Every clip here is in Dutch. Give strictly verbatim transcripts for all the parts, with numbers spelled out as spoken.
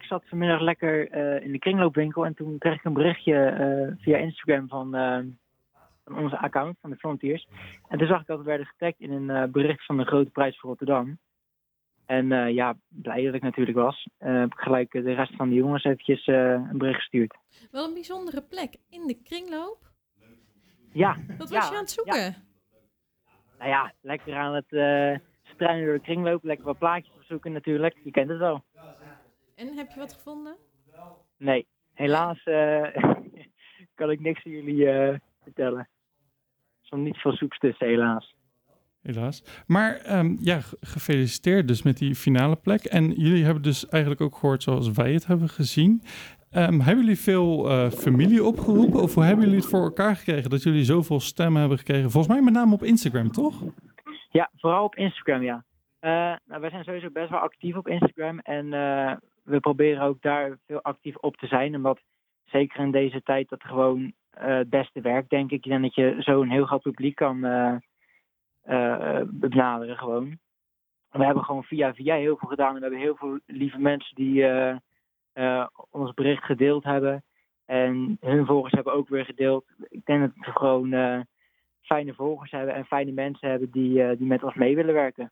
zat vanmiddag lekker uh, in de kringloopwinkel en toen kreeg ik een berichtje uh, via Instagram van, uh, van onze account, van de Frontiers. En toen zag ik dat we werden getagd in een uh, bericht van de Grote Prijs voor Rotterdam. En uh, ja, blij dat ik natuurlijk was. Uh, heb ik gelijk de rest van de jongens eventjes uh, een bericht gestuurd. Wel een bijzondere plek. In de kringloop? Ja. Wat was ja, je aan het zoeken? Ja. Nou ja, lekker aan het uh, struinen door de kringloop. Lekker wat plaatjes opzoeken natuurlijk. Je kent het wel. En heb je wat gevonden? Nee, helaas uh, kan ik niks aan jullie uh, vertellen. Er stond niet veel soeps tussen, helaas. Helaas. Maar um, ja, gefeliciteerd dus met die finale plek. En jullie hebben dus eigenlijk ook gehoord zoals wij het hebben gezien. Um, hebben jullie veel uh, familie opgeroepen? Of hoe hebben jullie het voor elkaar gekregen dat jullie zoveel stemmen hebben gekregen? Volgens mij met name op Instagram, toch? Ja, vooral op Instagram, ja. Uh, nou, wij zijn sowieso best wel actief op Instagram. En uh, we proberen ook daar veel actief op te zijn. Omdat zeker in deze tijd dat gewoon uh, het beste werkt, denk ik. En dat je zo een heel groot publiek kan uh, uh, benaderen gewoon. We hebben gewoon via via heel veel gedaan. En we hebben heel veel lieve mensen die uh, uh, ons bericht gedeeld hebben. En hun volgers hebben ook weer gedeeld. Ik denk dat we gewoon uh, fijne volgers hebben en fijne mensen hebben die, uh, die met ons mee willen werken.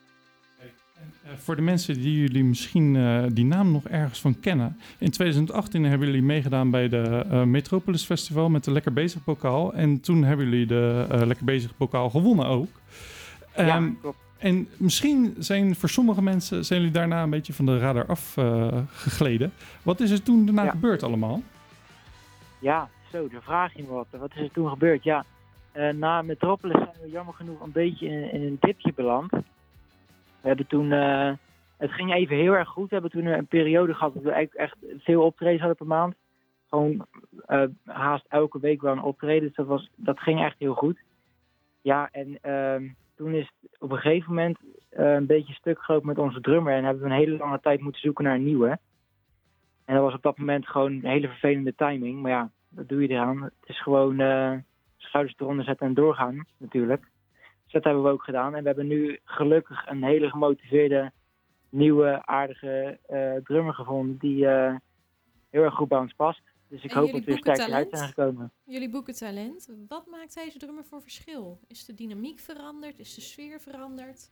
Uh, voor de mensen die jullie misschien uh, die naam nog ergens van kennen. In twintig achttien hebben jullie meegedaan bij de uh, Metropolis Festival met de Lekker Bezig bokaal. En toen hebben jullie de uh, Lekker Bezig bokaal gewonnen ook. Um, ja, klopt. En misschien zijn voor sommige mensen zijn jullie daarna een beetje van de radar afgegleden. Uh, wat is er toen daarna ja. gebeurd allemaal? Ja, zo, daar vraag je me wat. Wat is er toen gebeurd? Ja, uh, na Metropolis zijn we jammer genoeg een beetje in, in een dipje beland. We hebben toen, uh, het ging even heel erg goed. We hebben toen een periode gehad dat we echt, echt veel optredens hadden per maand. Gewoon uh, haast elke week wel een optreden. Dus dat, was, dat ging echt heel goed. Ja, en uh, toen is het op een gegeven moment uh, een beetje stuk gelopen met onze drummer. En hebben we een hele lange tijd moeten zoeken naar een nieuwe. En dat was op dat moment gewoon een hele vervelende timing. Maar ja, wat doe je eraan? Het is gewoon uh, schouders eronder zetten en doorgaan natuurlijk. Dat hebben we ook gedaan. En we hebben nu gelukkig een hele gemotiveerde, nieuwe, aardige uh, drummer gevonden die uh, heel erg goed bij ons past. Dus ik en hoop dat we er sterk uit zijn gekomen. Jullie boeken talent. Wat maakt deze drummer voor verschil? Is de dynamiek veranderd? Is de sfeer veranderd?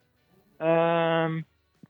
Um,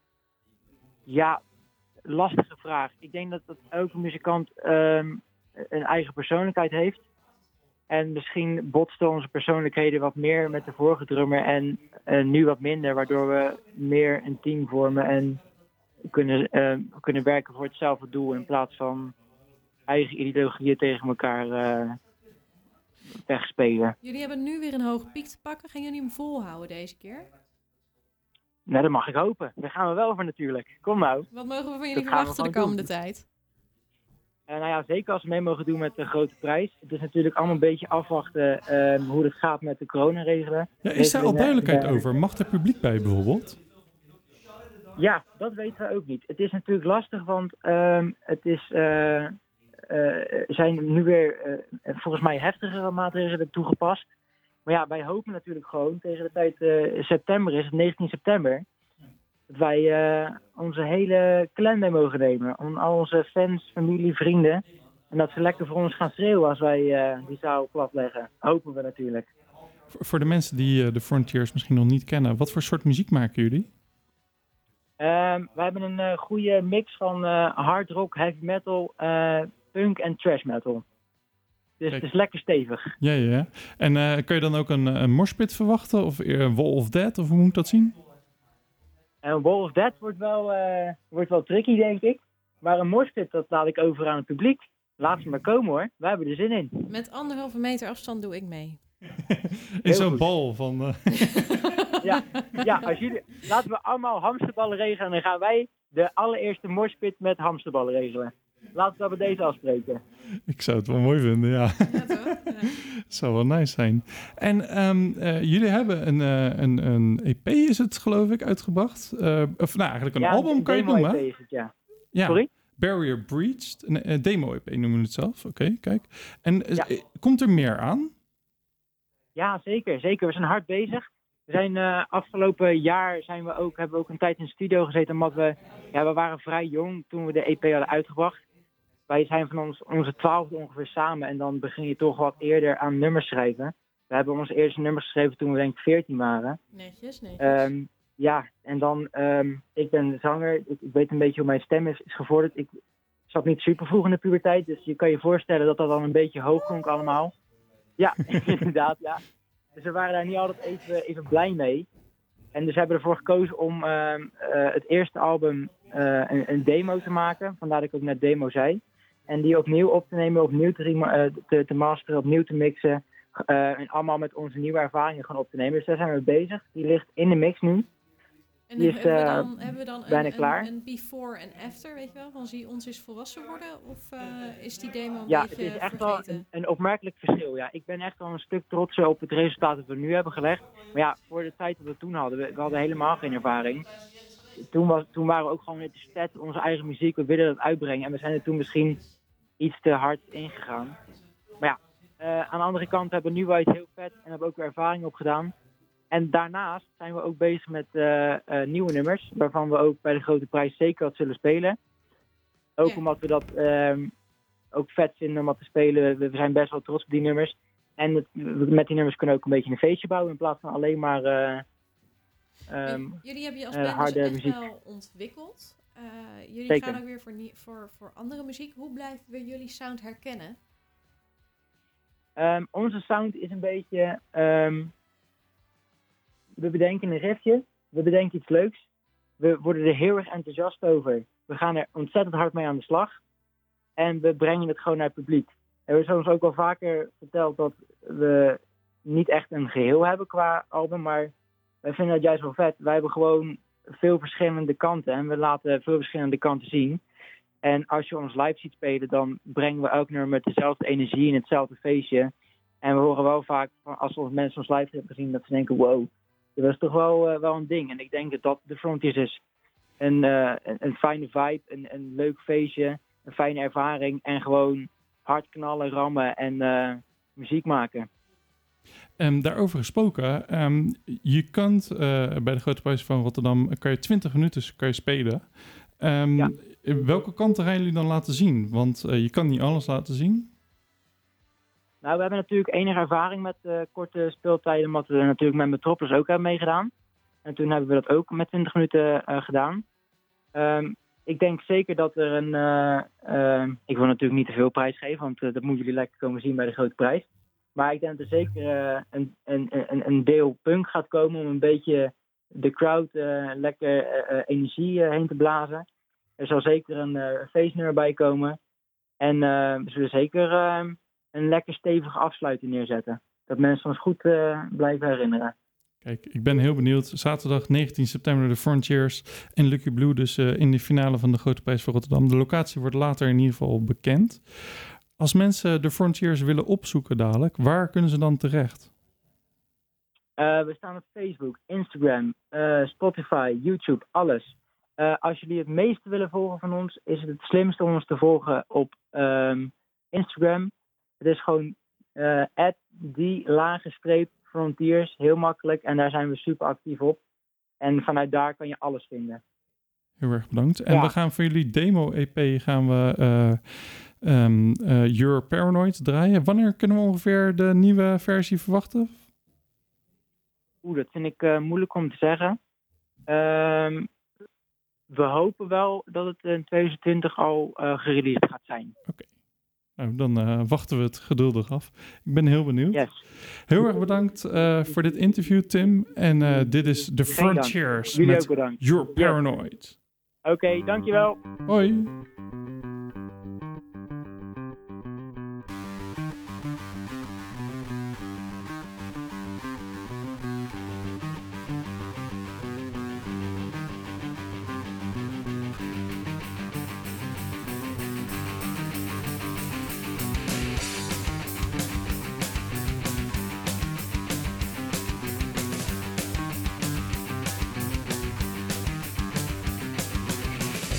ja, lastige vraag. Ik denk dat, dat elke muzikant um, een eigen persoonlijkheid heeft. En misschien botsten onze persoonlijkheden wat meer met de vorige drummer en uh, nu wat minder, waardoor we meer een team vormen en kunnen, uh, kunnen werken voor hetzelfde doel in plaats van eigen ideologieën tegen elkaar uh, wegspelen. Jullie hebben nu weer een hoge piek te pakken. Gaan jullie hem volhouden deze keer? Nou, dat mag ik hopen. Daar gaan we wel voor natuurlijk. Kom nou. Wat mogen we van jullie verwachten de komende doen. tijd? Uh, nou ja, zeker als we mee mogen doen met de grote prijs. Het is natuurlijk allemaal een beetje afwachten uh, hoe het gaat met de coronaregelen. Ja, is daar al duidelijkheid uh, over? Mag er publiek bij bijvoorbeeld? Ja, dat weten we ook niet. Het is natuurlijk lastig, want uh, het is, uh, uh, zijn nu weer uh, volgens mij heftigere maatregelen toegepast. Maar ja, wij hopen natuurlijk gewoon tegen de tijd uh, september is, het negentien september... dat wij uh, onze hele clan mee mogen nemen. Om al onze fans, familie, vrienden. En dat ze lekker voor ons gaan schreeuwen als wij uh, die zaal platleggen. Hopen we natuurlijk. Voor de mensen die uh, de Frontiers misschien nog niet kennen. Wat voor soort muziek maken jullie? Uh, wij hebben een uh, goede mix van uh, hard rock, heavy metal, uh, punk en trash metal. Dus Kijk. Het is lekker stevig. Ja, ja. En uh, kun je dan ook een, een morspit verwachten? Of uh, Wall of Death? Of hoe moet ik dat zien? En Wall of Death wordt wel, uh, wordt wel tricky, denk ik. Maar een morspit, dat laat ik over aan het publiek. Laat ze maar komen, hoor. Wij hebben er zin in. Met anderhalve meter afstand doe ik mee. In zo'n bal van... Uh... ja, ja als jullie, laten we allemaal hamsterballen regelen. En dan gaan wij de allereerste morspit met hamsterballen regelen. Laten we dat bij deze afspreken. Ik zou het wel mooi vinden, ja. Ja, toch? Ja. Zou wel nice zijn. En um, uh, jullie hebben een, uh, een, een E P, is het geloof ik, uitgebracht? Uh, of nou, eigenlijk een ja, album een kan je het noemen. E P is het, ja. ja. Sorry? Barrier Breached. Een, een demo-E P noemen we het zelf. Oké, okay, kijk. En ja. uh, komt er meer aan? Ja, zeker. Zeker. We zijn hard bezig. We We zijn uh, afgelopen jaar zijn we ook, hebben we ook een tijd in de studio gezeten, omdat we, ja, we waren vrij jong toen we de E P hadden uitgebracht. Wij zijn van ons, onze twaalfde ongeveer samen en dan begin je toch wat eerder aan nummers schrijven. We hebben onze eerste nummers geschreven toen we denk ik veertien waren. Netjes, netjes. Um, ja, en dan, um, ik ben zanger, ik, ik weet een beetje hoe mijn stem is, is gevorderd. Ik zat niet super vroeg in de puberteit, dus je kan je voorstellen dat dat dan een beetje hoog klonk allemaal. Ja, inderdaad, ja. Dus we waren daar niet altijd even, even blij mee. En dus hebben we ervoor gekozen om uh, uh, het eerste album uh, een, een demo te maken. Vandaar dat ik ook net demo zei. En die opnieuw op te nemen, opnieuw te, uh, te, te masteren, opnieuw te mixen. Uh, en allemaal met onze nieuwe ervaringen gaan op te nemen. Dus daar zijn we mee bezig. Die ligt in de mix nu. En die is, hebben, we uh, dan, hebben we dan bijna een, klaar. een, een before en after, weet je wel? Van zie ons is volwassen worden? Of uh, is die demo een ja, beetje het is echt vergeten? wel een, een opmerkelijk verschil. Ja, ik ben echt wel een stuk trotser op het resultaat dat we nu hebben gelegd. Maar ja, voor de tijd dat we toen hadden, we, we hadden helemaal geen ervaring. Toen, was, toen waren we ook gewoon in de stad, onze eigen muziek, we willen dat uitbrengen. En we zijn er toen misschien iets te hard ingegaan. Maar ja, uh, aan de andere kant hebben we nu wel iets heel vet en hebben ook weer ervaring opgedaan. En daarnaast zijn we ook bezig met uh, uh, nieuwe nummers, waarvan we ook bij de Grote Prijs zeker wat zullen spelen. Ook Ja. omdat we dat uh, ook vet vinden om wat te spelen. We, we zijn best wel trots op die nummers. En het, met die nummers kunnen we ook een beetje een feestje bouwen in plaats van alleen maar uh, um, jullie hebben je als uh, band dus harde echt muziek. wel ontwikkeld. Uh, jullie Zeker. gaan ook weer voor, nie- voor, voor andere muziek. Hoe blijven we jullie sound herkennen? Um, onze sound is een beetje... Um, we bedenken een riffje, we bedenken iets leuks. We worden er heel erg enthousiast over. We gaan er ontzettend hard mee aan de slag. En we brengen het gewoon naar het publiek. En we hebben ons ook al vaker verteld dat we niet echt een geheel hebben qua album. Maar wij vinden dat juist wel vet. Wij hebben gewoon veel verschillende kanten. En we laten veel verschillende kanten zien. En als je ons live ziet spelen, dan brengen we elk nummer met dezelfde energie in hetzelfde feestje. En we horen wel vaak, als we mensen ons live hebben gezien, dat ze denken, wow, dat was toch wel, uh, wel een ding. En ik denk dat dat de Frontiers is. Een, uh, een, een fijne vibe, een, een leuk feestje, een fijne ervaring. En gewoon hard knallen, rammen en uh, muziek maken. Um, daarover gesproken, um, je kunt uh, bij de Grote Prijs van Rotterdam kan je twintig minuten kan je spelen. Um, Ja. Welke kanten gaan jullie dan laten zien? Want uh, je kan niet alles laten zien. Nou, we hebben natuurlijk enige ervaring met uh, korte speeltijden, omdat we natuurlijk met Metropolis ook hebben meegedaan. En toen hebben we dat ook met twintig minuten uh, gedaan. Um, ik denk zeker dat er een... Uh, uh, ik wil natuurlijk niet te veel prijs geven, want uh, dat moeten jullie lekker komen zien bij de Grote Prijs. Maar ik denk dat er zeker uh, een, een, een, een deel punk gaat komen om een beetje de crowd uh, lekker uh, uh, energie uh, heen te blazen. Er zal zeker een uh, feestnummer bij komen. En uh, we zullen zeker uh, een lekker stevige afsluiting neerzetten. Dat mensen ons goed uh, blijven herinneren. Kijk, ik ben heel benieuwd. Zaterdag negentien september de Frontiers en Lucky Blue dus uh, in de finale van de Grote Prijs van Rotterdam. De locatie wordt later in ieder geval bekend. Als mensen de Frontiers willen opzoeken dadelijk, waar kunnen ze dan terecht? Uh, we staan op Facebook, Instagram, uh, Spotify, YouTube, alles. Uh, als jullie het meeste willen volgen van ons, is het het slimste om ons te volgen op um, Instagram. Het is gewoon uh, at die lage streep Frontiers, heel makkelijk. En daar zijn we super actief op. En vanuit daar kan je alles vinden. Heel erg bedankt. En Ja. we gaan voor jullie demo-E P gaan we uh, um, uh, You're Paranoid draaien. Wanneer kunnen we ongeveer de nieuwe versie verwachten? Oeh, dat vind ik uh, moeilijk om te zeggen. Um, we hopen wel dat het in twintig twintig al uh, gereleased gaat zijn. Oké. Okay. Nou, dan uh, wachten we het geduldig af. Ik ben heel benieuwd. Yes. Heel erg bedankt uh, voor dit interview, Tim. En uh, dit is The Frontiers Jullie met ook bedankt. You're Paranoid. Oké, okay, dankjewel. Hoi.